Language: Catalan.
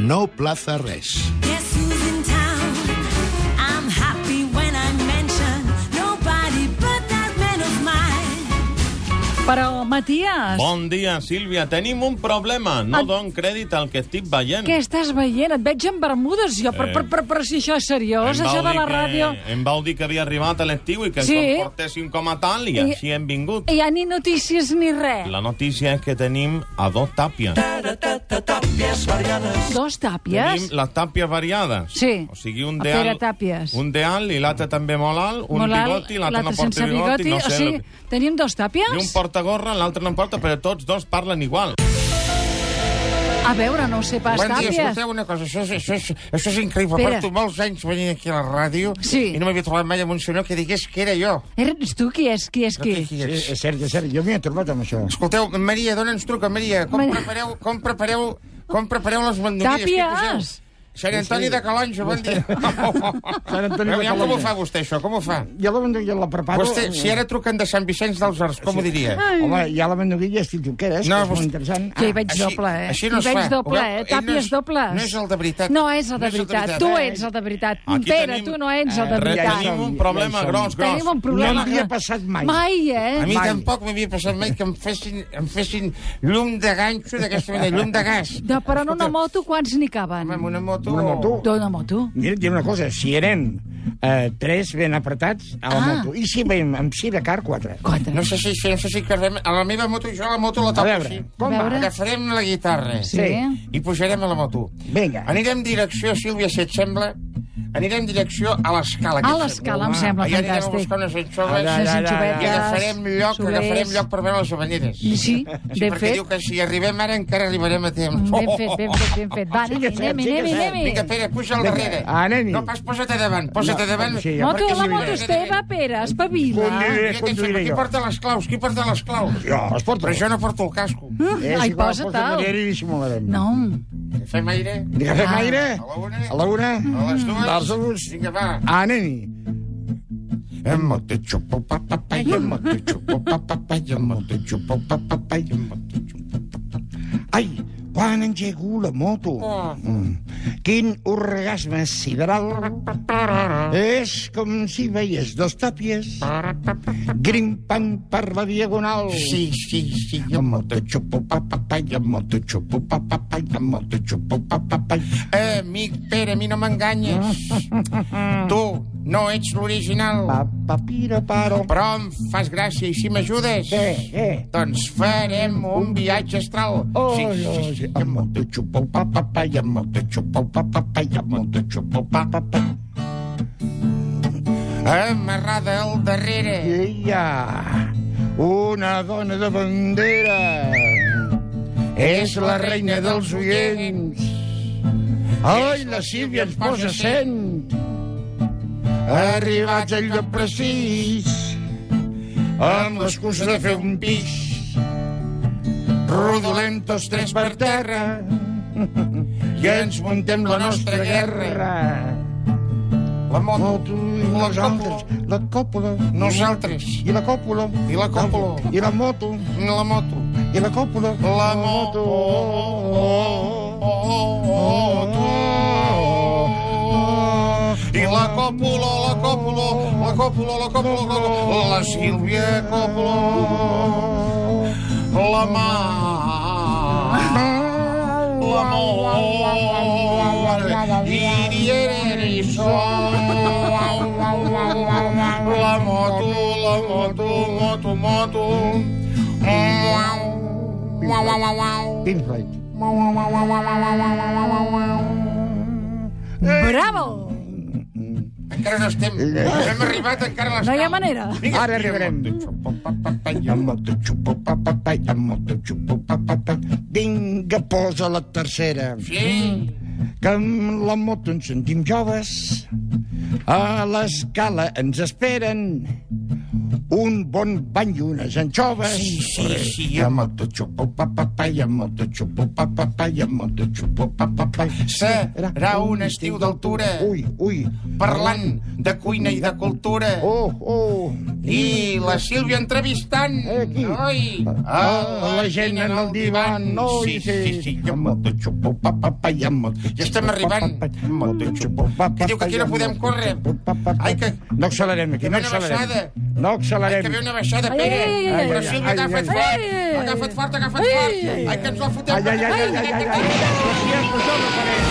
No plaça res. Però, Matías... Bon dia, Sílvia. Tenim un problema. No dono crèdit al que estic veient. Què estàs veient? Et veig en bermudes, jo. Però si això és seriós, això de la ràdio... Em vau dir que havia arribat a l'estiu i que ens comportéssim com a tal, i així hem vingut. I ja ni notícies ni res. La notícia és que tenim a dos tàpies. Dos tàpies? Tenim les tàpies variades. Sí. O sigui, un de alt i l'altre també molt alt, un bigoti, l'altre no porta bigoti. O sigui, tenim dos tàpies? I un portagorra, l'altre no en porta, però tots dos parlen igual. A veure, no ho sé pas, Bon dia, tàpies. escolteu una cosa, això és increïble. Porto molts anys venint aquí a la ràdio i no m'havia trobat mai amb un senyor que digués que era jo. Eres tu? Qui és? Qui? És cert, jo m'hi he trobat amb això. Escolteu, Maria, d'on ens truca, Maria? Com prepareu les mandonguilles? Tàpies! Sant Antoni de Calonge, bon dia. Com ho fa vostè, això? Com ho fa? Jo la mandonguilla la preparo... Vostè, si ara truquen de Sant Vicenç dels Horts, com ho diria? Home, ja la mandonguilla és tituquera, que és molt interessant. Que hi veig doble, eh? Així no es fa. Hi veig doble, eh? Tàpies dobles. No és el de veritat. No és el de veritat. Tu ets el de veritat. Pere, tu no ets el de veritat. Tenim un problema gros. Tenim un problema. No m'havia passat mai. Mai, eh? A mi tampoc m'havia passat mai que em fessin llum de ganxo d'aquesta manera, llum de gas. Però en una moto, quants n'hi caben? Amb una moto... Una moto? Mira, et diré una cosa, si eren 3 ben apretats a la moto, i si veiem amb Sidecar 4. No sé si carrem... A la meva moto, jo la moto la toco així. Com va? Agafarem la guitarra i pujarem a la moto. Vinga. Anirem direcció, Sílvia, si et sembla, anirem direcció a l'Escala. A l'Escala, em sembla fantàstic. Allà anirem a buscar unes anxoves i agafarem lloc per veure les habaneres. Sí, ben fet. Perquè diu que si arribem ara encara arribarem a temps. Ben fet. Va, anem. Vinga, Pere, puja al darrere. No pas, posa't a davant. Moto, la moto és teva, Pere, espavila. Qui porta les claus? Jo, es porta. Però jo no porto el casco. Ai, posa-te'l. I dissimularem. No. Fem aire? Fem aire? A la una? A les dues? A les dues? Vinga, va. Anem-hi. Ai, quan engego la moto. Quin orgasme sideral. És com si veies dos tàpies grimpant per la diagonal. Sí. Amic Pere, a mi no m'enganyes. Tu no ets l'original. Però em fas gràcia, i si m'ajudes? Doncs farem un viatge astral. Amarrada al darrere. Hi ha una dona de bandera. És la reina dels oients. Ai, la Sílvia ens posa 100. Arribats al lloc precís, amb l'excusa de fer un pix, rodolem tots tres per terra i ens muntem la nostra guerra. La moto I nosaltres, la còpula. Nosaltres. I la còpula. I la còpula. I la moto. La moto. I la còpula. La moto. I la còpula, la Sílvia Còpula, la mà, l'amor, i sol, la moto, Pink Floyd. Bravo! Encara no estem. Hem arribat encara a l'escala. No hi ha manera. Ara arribarem. Vinga, posa la tercera. Sí. Que amb la moto ens sentim joves. A l'escala ens esperen un bon bany i unes anxoves. Sí. Yamoto chupo papapá, yamoto chupo papapá, yamoto chupo papapá. Serà un estiu d'altura. Ui. Parlant de cuina i de cultura. I la Sílvia entrevistant. Aquí. La gent en el divan. Sí. Yamoto chupo papapá, yamoto. Ja estem arribant. Que diu que aquí no podem córrer. Ai, que... No accelerem aquí, no accelerem. No accelerem. Que ve una baixada, Pere. Però Sílvia, agafa't fort. Agafa't fort. Ai, que ens la fotem. Ai.